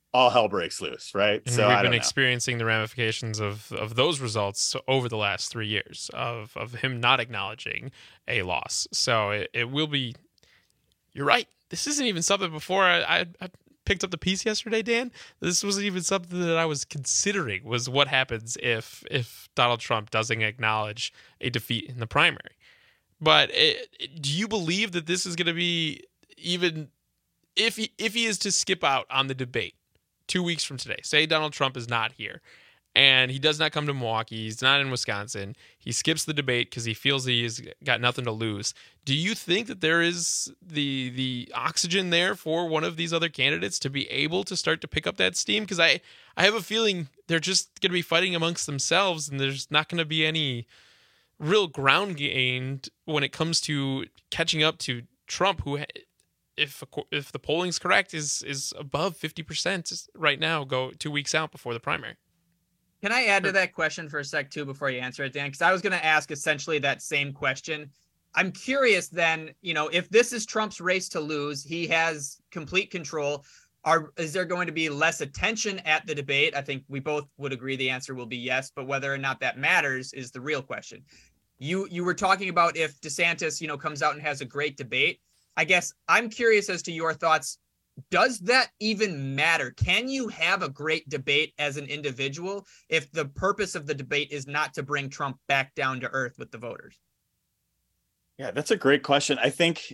all hell breaks loose, right? And so we've been experiencing the ramifications of those results over the last 3 years of him not acknowledging a loss. So it will be. You're right. This isn't even something before I picked up the piece yesterday, Dan. This wasn't even something that I was considering, was what happens if Donald Trump doesn't acknowledge a defeat in the primary. But do you believe that this is going to be, even if he is to skip out on the debate 2 weeks from today, say Donald Trump is not here and he does not come to Milwaukee, he's not in Wisconsin, he skips the debate because he feels he's got nothing to lose. Do you think that there is the oxygen there for one of these other candidates to be able to start to pick up that steam? Because I have a feeling they're just going to be fighting amongst themselves, and there's not going to be any real ground gained when it comes to catching up to Trump, who, if the polling's correct, is above 50% right now, go 2 weeks out before the primary. Can I add to that question for a sec too before you answer it, Dan? Because I was going to ask essentially that same question. I'm curious then, if this is Trump's race to lose, he has complete control. Is there going to be less attention at the debate? I think we both would agree the answer will be yes, but whether or not that matters is the real question. You were talking about if DeSantis, comes out and has a great debate. I guess I'm curious as to your thoughts. Does that even matter? Can you have a great debate as an individual if the purpose of the debate is not to bring Trump back down to earth with the voters? Yeah, that's a great question. I think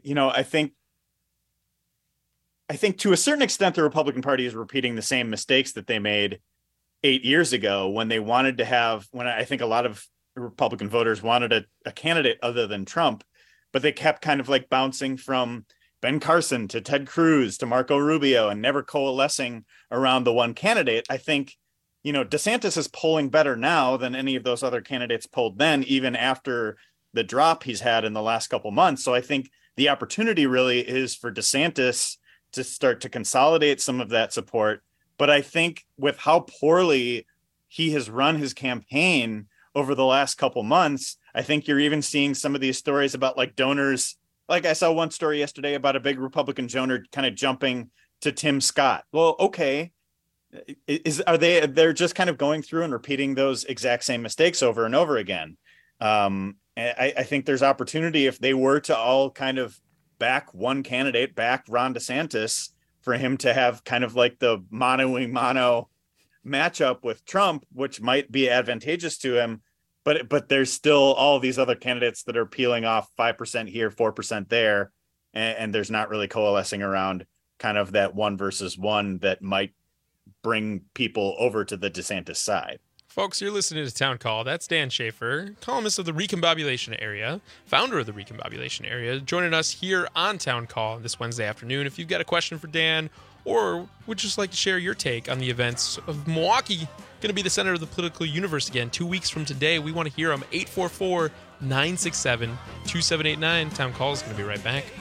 to a certain extent, the Republican Party is repeating the same mistakes that they made 8 years ago when they wanted to have, when I think a lot of Republican voters wanted a candidate other than Trump, but they kept kind of like bouncing from Ben Carson to Ted Cruz to Marco Rubio and never coalescing around the one candidate. I think, DeSantis is polling better now than any of those other candidates polled then, even after the drop he's had in the last couple months. So I think the opportunity really is for DeSantis to start to consolidate some of that support. But I think with how poorly he has run his campaign over the last couple months, I think you're even seeing some of these stories about like donors. Like I saw one story yesterday about a big Republican donor kind of jumping to Tim Scott. Well, okay. They're just kind of going through and repeating those exact same mistakes over and over again. I think there's opportunity if they were to all kind of back one candidate, back Ron DeSantis, for him to have kind of like the mano matchup with Trump, which might be advantageous to him. But there's still all these other candidates that are peeling off 5% here, 4% there. And there's not really coalescing around kind of that 1 versus 1 that might bring people over to the DeSantis side. Folks, you're listening to Town Call. That's Dan Schaefer, columnist of the Recombobulation Area, founder of the Recombobulation Area, joining us here on Town Call this Wednesday afternoon. If you've got a question for Dan or would just like to share your take on the events of Milwaukee, going to be the center of the political universe again 2 weeks from today, we want to hear them. 844-967-2789. Town Call is going to be right back.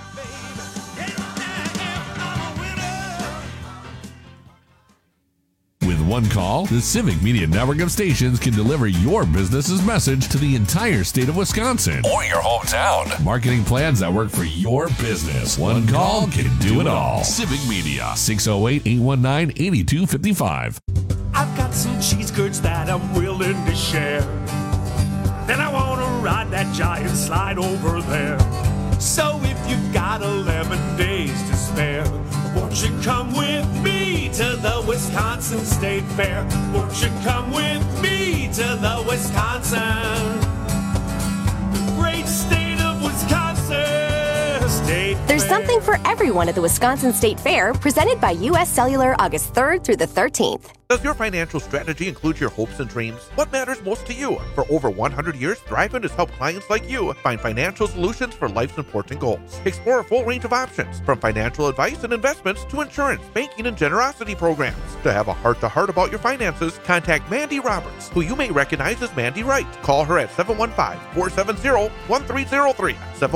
With one call, the Civic Media Network of stations can deliver your business's message to the entire state of Wisconsin or your hometown. Marketing plans that work for your business. One call can do it all. Civic Media, 608-819-8255. I've got some cheese curds that I'm willing to share. Then I want to ride that giant slide over there. So if you've got 11 days to spare, won't you come with me to the Wisconsin State Fair? Won't you come with me to the Wisconsin, the great state of Wisconsin State Fair? There's something for everyone at the Wisconsin State Fair, presented by U.S. Cellular August 3rd through the 13th. Does your financial strategy include your hopes and dreams? What matters most to you? For over 100 years, Thriven has helped clients like you find financial solutions for life's important goals. Explore a full range of options, from financial advice and investments to insurance, banking, and generosity programs. To have a heart-to-heart about your finances, contact Mandy Roberts, who you may recognize as Mandy Wright. Call her at 715-470-1303.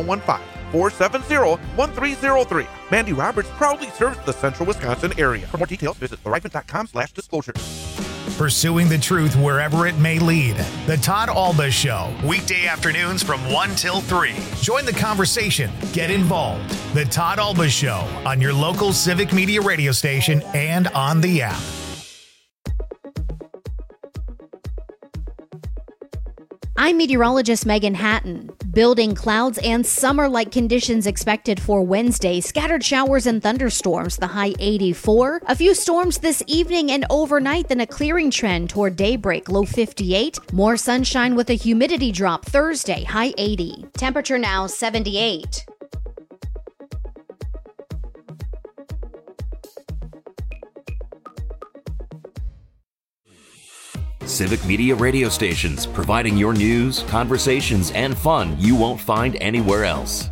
715-470-1303. Mandy Roberts proudly serves the central Wisconsin area. For more details, visit thriven.com/disclosures. pursuing the truth wherever it may lead. The Todd Alba Show, weekday afternoons from 1 till 3. Join the conversation. Get involved. The Todd Alba Show on your local Civic Media radio station and on the app. I'm meteorologist Megan Hatton. Building clouds and summer-like conditions expected for Wednesday. Scattered showers and thunderstorms, the high 84. A few storms this evening and overnight, then a clearing trend toward daybreak, low 58. More sunshine with a humidity drop Thursday, high 80. Temperature now 78. Civic Media radio stations, providing your news, conversations, and fun you won't find anywhere else.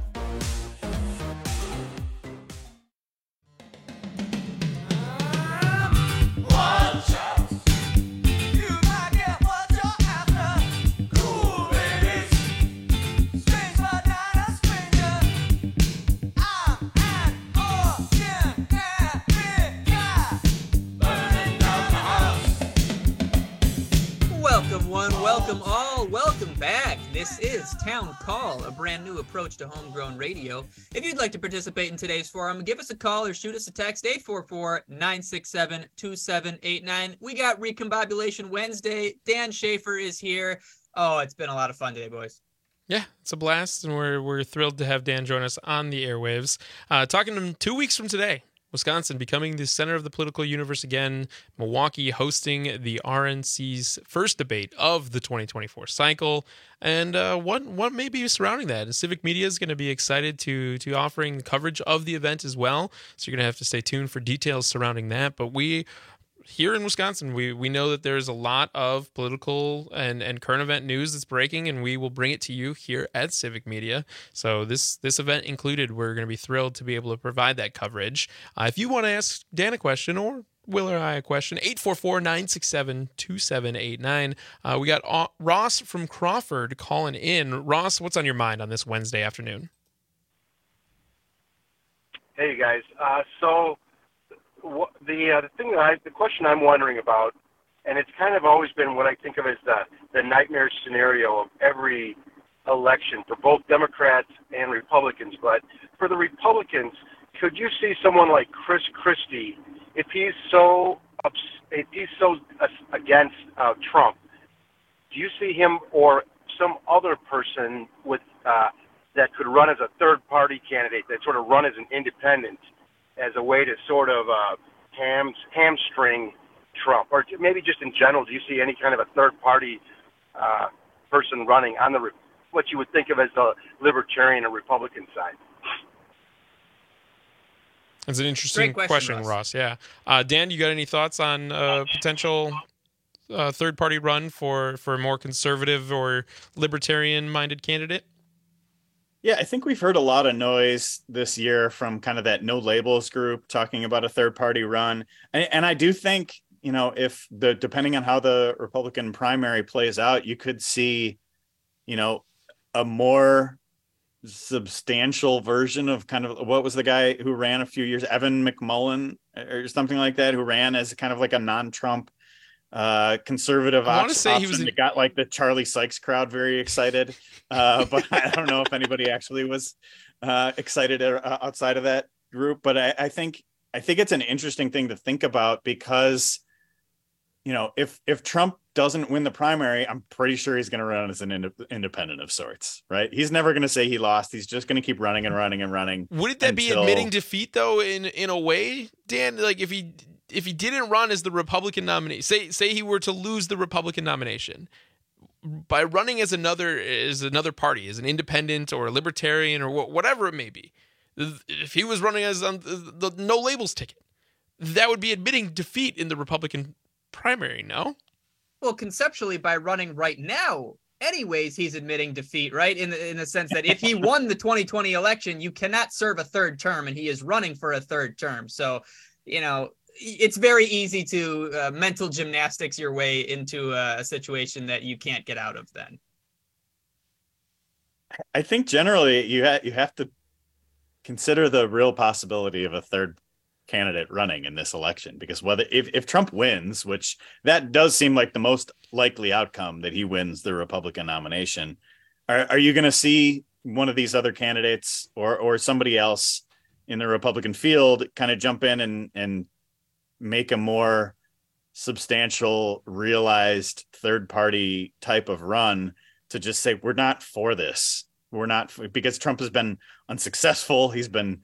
This is Town Call, a brand new approach to homegrown radio. If you'd like to participate in today's forum, give us a call or shoot us a text, 844-967-2789. We got Recombobulation Wednesday. Dan Schaefer is here. Oh, it's been a lot of fun today, boys. Yeah, it's a blast, and we're thrilled to have Dan join us on the airwaves. Talking to him 2 weeks from today. Wisconsin becoming the center of the political universe again. Milwaukee hosting the RNC's first debate of the 2024 cycle. And what may be surrounding that. And Civic Media is going to be excited to offering coverage of the event as well. So you're going to have to stay tuned for details surrounding that. But here in Wisconsin, we know that there's a lot of political and current event news that's breaking, and we will bring it to you here at Civic Media. So this event included, we're going to be thrilled to be able to provide that coverage. If you want to ask Dan a question or Will or I a question, 844-967-2789. We got Ross from Crawford calling in. Ross, what's on your mind on this Wednesday afternoon? Hey, guys. The question I'm wondering about, and it's kind of always been what I think of as the nightmare scenario of every election for both Democrats and Republicans. But for the Republicans, could you see someone like Chris Christie, if he's so against Trump, do you see him or some other person with that could run as a third-party candidate, that sort of run as an independent, as a way to sort of hamstring Trump? Or maybe just in general, do you see any kind of a third-party person running on what you would think of as the Libertarian or Republican side? That's an interesting question, Ross. Yeah. Dan, you got any thoughts on potential third-party run for a more conservative or libertarian-minded candidate? Yeah, I think we've heard a lot of noise this year from kind of that No Labels group talking about a third-party run. And I do think, depending on how the Republican primary plays out, you could see, a more substantial version of kind of what was the guy who ran a few years, Evan McMullen or something like that, who ran as kind of like a non-Trump conservative option. It got like the Charlie Sykes crowd very excited, but I don't know if anybody actually was excited outside of that group. But I think it's an interesting thing to think about because, if Trump doesn't win the primary, I'm pretty sure he's going to run as an independent of sorts, right? He's never going to say he lost. He's just going to keep running and running and running. Wouldn't that be admitting defeat though, in a way, Dan? Like if he didn't run as the Republican nominee, say he were to lose the Republican nomination, by running as another party, as an independent or a libertarian or whatever it may be, if he was running as the No Labels ticket, that would be admitting defeat in the Republican primary, no? Well, conceptually, by running right now, anyways, he's admitting defeat, right? In the sense that if he won the 2020 election, you cannot serve a third term, and he is running for a third term. So, it's very easy to mental gymnastics your way into a situation that you can't get out of then. I think generally you have to consider the real possibility of a third candidate running in this election, because if Trump wins, which that does seem like the most likely outcome, that he wins the Republican nomination, are you going to see one of these other candidates or somebody else in the Republican field kind of jump in and make a more substantial, realized third party type of run to just say, we're not for this. We're not, because Trump has been unsuccessful. He's been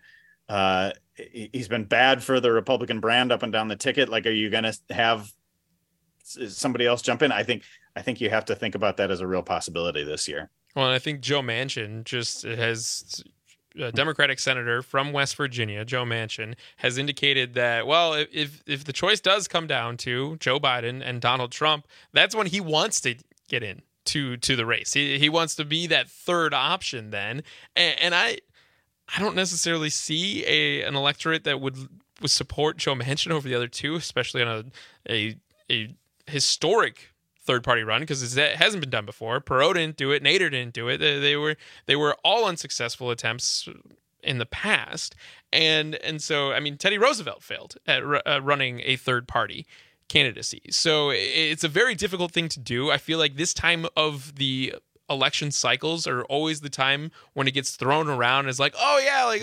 bad for the Republican brand up and down the ticket. Like, are you going to have somebody else jump in? I think you have to think about that as a real possibility this year. Well, and I think Joe Manchin just has, a Democratic senator from West Virginia, Joe Manchin, has indicated that, well, if the choice does come down to Joe Biden and Donald Trump, that's when he wants to get in to the race. He wants to be that third option then. And I don't necessarily see an electorate that would support Joe Manchin over the other two, especially on a historic third-party run, because it hasn't been done before. Perot didn't do it. Nader didn't do it. They were all unsuccessful attempts in the past, and so I mean, Teddy Roosevelt failed at running a third-party candidacy. So it's a very difficult thing to do. I feel like this time of the election cycles are always the time when it gets thrown around as like, oh yeah, like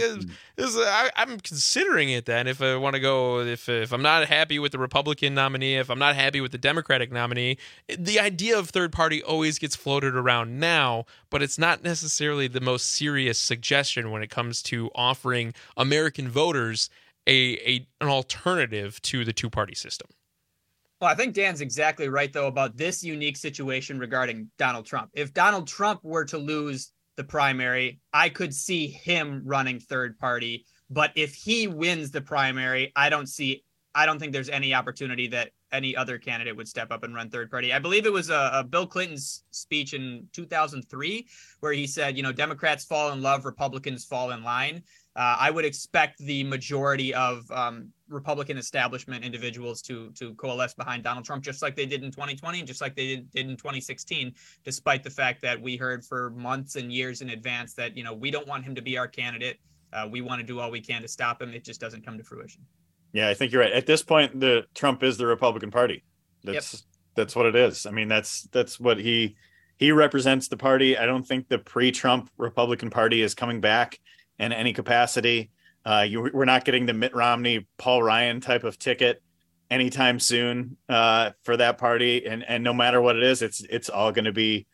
I'm considering it then if I want to go, if I'm not happy with the Republican nominee, if I'm not happy with the Democratic nominee. The idea of third party always gets floated around now, but it's not necessarily the most serious suggestion when it comes to offering American voters an alternative to the two-party system. Well, I think Dan's exactly right, though, about this unique situation regarding Donald Trump. If Donald Trump were to lose the primary, I could see him running third party. But if he wins the primary, I don't think there's any opportunity that any other candidate would step up and run third party. I believe it was a Bill Clinton's speech in 2003 where he said, Democrats fall in love, Republicans fall in line. I would expect the majority of Republican establishment individuals to coalesce behind Donald Trump, just like they did in 2020 and just like they did in 2016, despite the fact that we heard for months and years in advance that, we don't want him to be our candidate. We want to do all we can to stop him. It just doesn't come to fruition. Yeah, I think you're right. At this point, the Trump is the Republican Party. That's what it is. I mean, that's what he represents the party. I don't think the pre-Trump Republican Party is coming back in any capacity. We're not getting the Mitt Romney, Paul Ryan type of ticket anytime soon for that party. And no matter what it is, it's all going to be,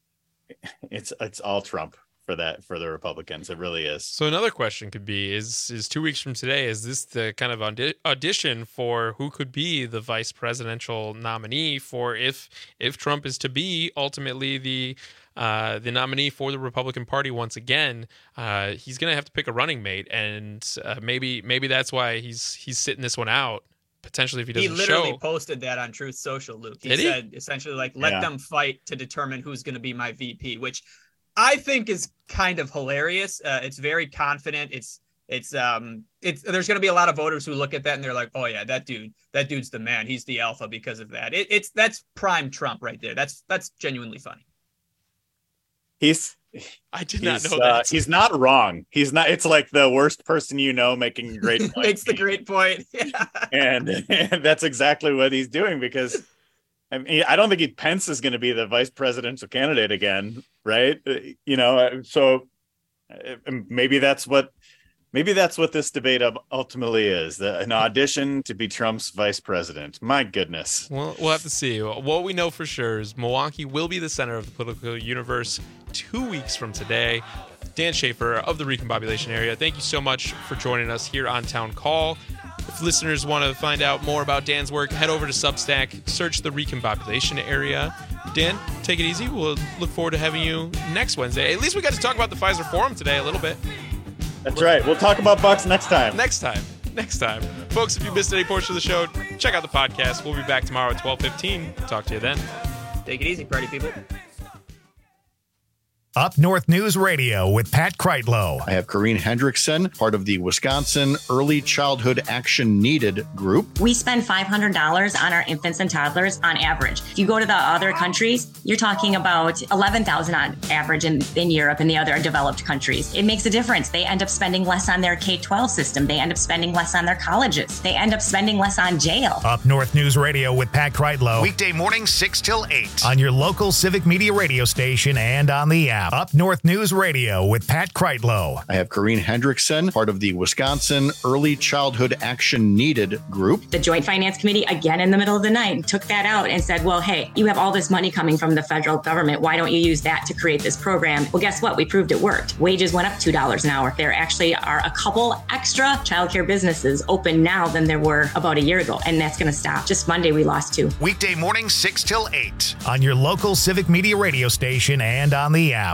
it's all Trump for the Republicans. It really is. So another question could be, is 2 weeks from today, is this the kind of audition for who could be the vice presidential nominee for if Trump is to be ultimately the nominee for the Republican Party once again? He's going to have to pick a running mate, and maybe that's why he's sitting this one out. Potentially, if he doesn't show. He literally posted that on Truth Social, Luke. He said essentially like, let them fight to determine who's going to be my VP, which I think is kind of hilarious. It's very confident. There's going to be a lot of voters who look at that and they're like, oh yeah, that dude's the man. He's the alpha because of that. That's prime Trump right there. That's genuinely funny. I did not know that. He's not wrong. He's not. It's like the worst person making a great point. Makes the great point. Yeah. And that's exactly what he's doing, because I mean, I don't think Pence is going to be the vice presidential candidate again, right? So maybe that's what this debate ultimately is, an audition to be Trump's vice president. My goodness. Well, we'll have to see. What we know for sure is Milwaukee will be the center of the political universe 2 weeks from today. Dan Schaefer of the Recombobulation Area, thank you so much for joining us here on Town Call. If listeners want to find out more about Dan's work, head over to Substack, search the Recombobulation Area. Dan, take it easy. We'll look forward to having you next Wednesday. At least we got to talk about the Pfizer Forum today a little bit. That's right. We'll talk about Bucks next time. Next time. Folks, if you missed any portion of the show, check out the podcast. We'll be back tomorrow at 12:15. Talk to you then. Take it easy, party people. Up North News Radio with Pat Kreitlow. I have Corrine Hendrickson, part of the Wisconsin Early Childhood Action Needed group. We spend $500 on our infants and toddlers on average. If you go to the other countries, you're talking about $11,000 on average in Europe and the other developed countries. It makes a difference. They end up spending less on their K-12 system. They end up spending less on their colleges. They end up spending less on jail. Up North News Radio with Pat Kreitlow. Weekday morning 6 till 8 on your local Civic Media radio station and on the app. Up North News Radio with Pat Kreitlow. I have Corrine Hendrickson, part of the Wisconsin Early Childhood Action Needed group. The Joint Finance Committee, again in the middle of the night, took that out and said, well, hey, you have all this money coming from the federal government. Why don't you use that to create this program? Well, guess what? We proved it worked. Wages went up $2 an hour. There actually are a couple extra childcare businesses open now than there were about a year ago, and that's going to stop. Just Monday, we lost 2. Weekday morning 6 till 8 on your local Civic Media radio station and on the app.